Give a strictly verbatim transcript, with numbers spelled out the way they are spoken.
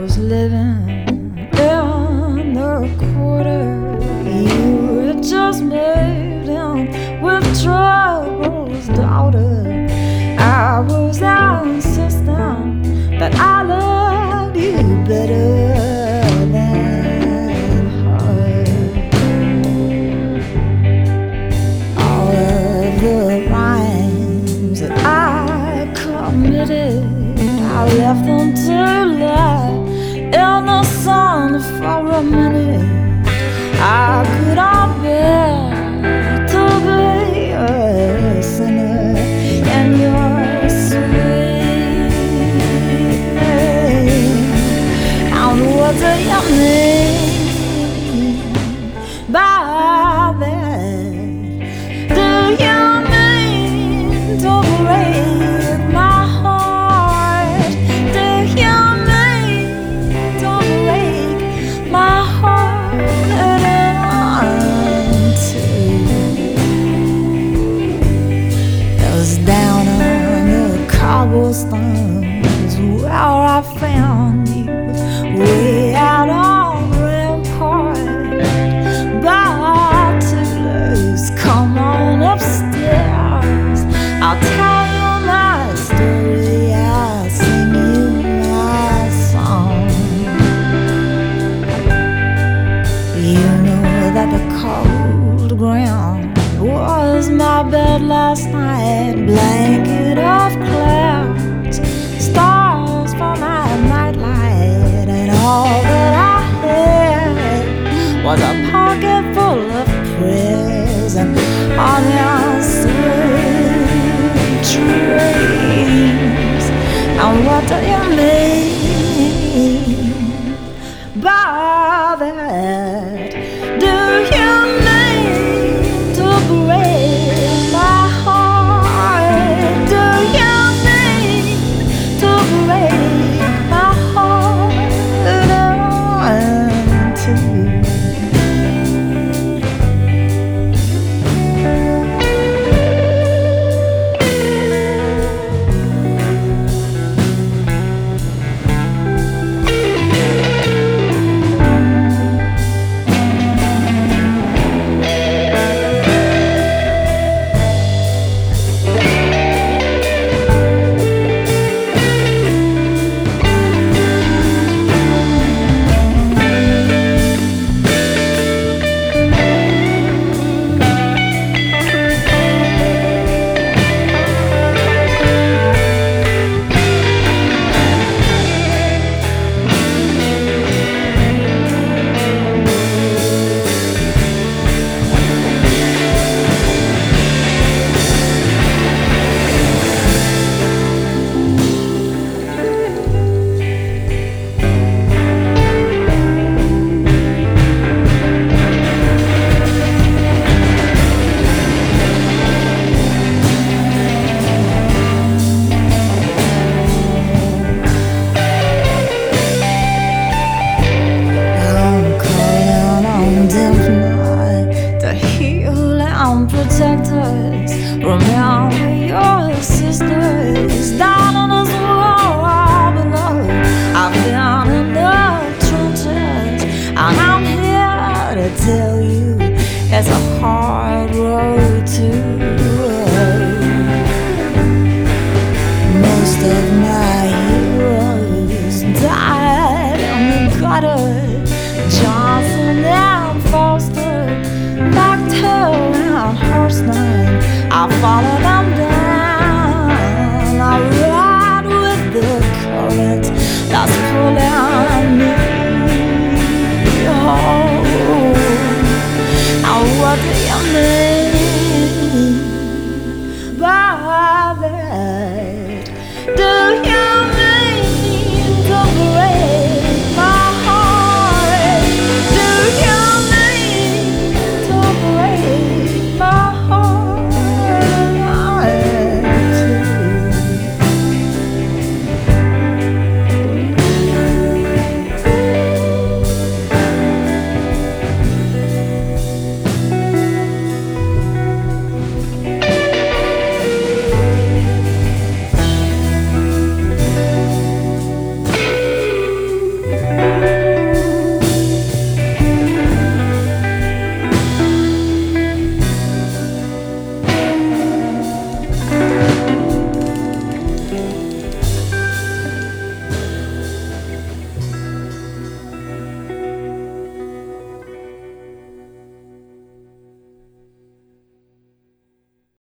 was living in the quarter. You had just moved in with Trouble's daughter. I was insisting that I loved you better than her. All of the rhymes that I committed, I left them to lie in the sun for a minute. I could not bear to be a sinner in your sweet name. And what do you mean by that? Do you mean to break my heart? Do you mean to break my heart in two? It was down on the cobblestones where I found you, way out on Rampart by Toulouse. Come on upstairs, I'll tell you my story, I'll sing you my song. You know that the cold ground was my bed last night, blanket of clouds, stars for my nightlight, and all that I had was a pocket full of prayers and unanswered dreams. And what do you mean by that? Do you mean to break my heart? Do you mean to break my heart in two? Protect us, remember your sisters down on this wall below. I've been in the trenches, and I'm here to tell you it's a hard road to hoe. Most of my heroes died in the gutter, Johnson and Foster, Bechtel and Horstein. I followed them down.